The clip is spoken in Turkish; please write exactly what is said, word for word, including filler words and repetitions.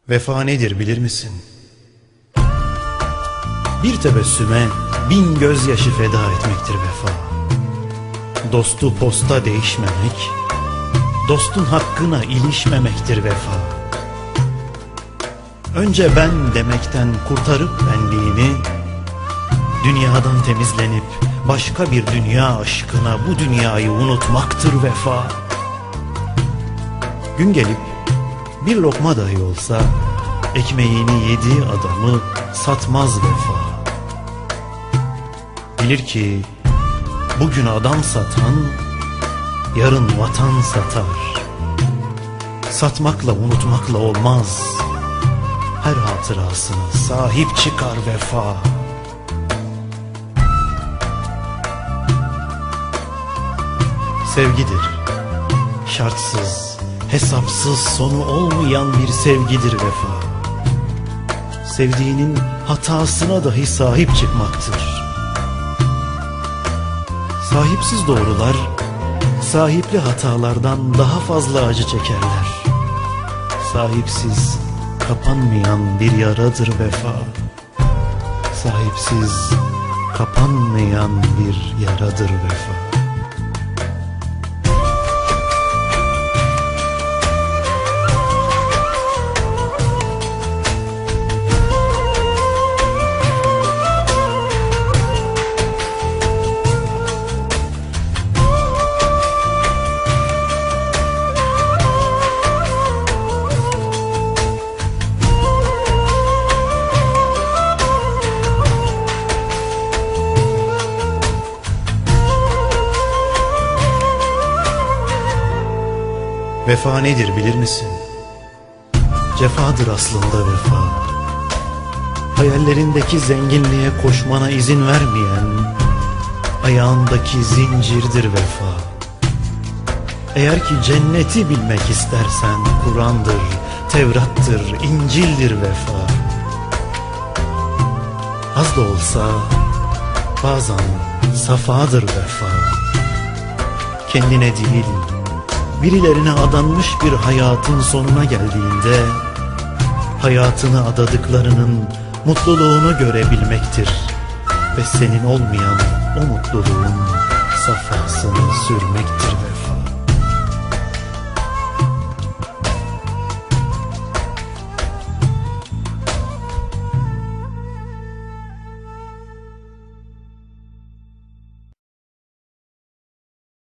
Vefa nedir bilir misin? Bir tebessüme bin gözyaşı feda etmektir vefa. Dostu posta değişmemek, dostun hakkına ilişmemektir vefa. Önce ben demekten kurtarıp benliğini, dünyadan temizlenip başka bir dünya aşkına bu dünyayı unutmaktır vefa. Gün gelip bir lokma dahi olsa ekmeğini yediği adamı satmaz vefa. Bilir ki bugün adam satan yarın vatan satar. Satmakla unutmakla olmaz, her hatırasına sahip çıkar vefa. Sevgidir şartsız, hesapsız sonu olmayan bir sevgidir vefa. Sevdiğinin hatasına dahi sahip çıkmaktır. Sahipsiz doğrular sahipli hatalardan daha fazla acı çekerler. Sahipsiz kapanmayan bir yaradır vefa. Sahipsiz kapanmayan bir yaradır vefa. Vefa nedir bilir misin? Cefadır aslında vefa. Hayallerindeki zenginliğe koşmana izin vermeyen ayağındaki zincirdir vefa. Eğer ki cenneti bilmek istersen Kur'an'dır, Tevrat'tır, İncil'dir vefa. Az da olsa bazen safadır vefa. Kendine değil, birilerine adanmış bir hayatın sonuna geldiğinde hayatını adadıklarının mutluluğunu görebilmektir ve senin olmayan o mutluluğun safhasını sürmektir